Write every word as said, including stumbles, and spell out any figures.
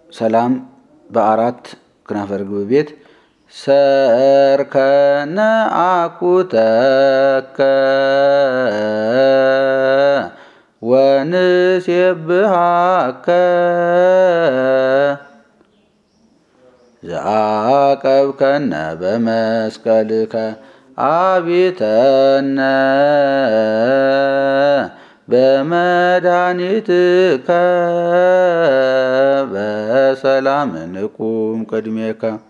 ሰላም በአራት ክናፈ ርግብ ቤት ሰርከነ አኩተከ ወንሴብሐከ ዘአቀብከነ በመስቀልከ አቢተነ በመድኃኒትከ በሰላም ንቁም ቅድሜከ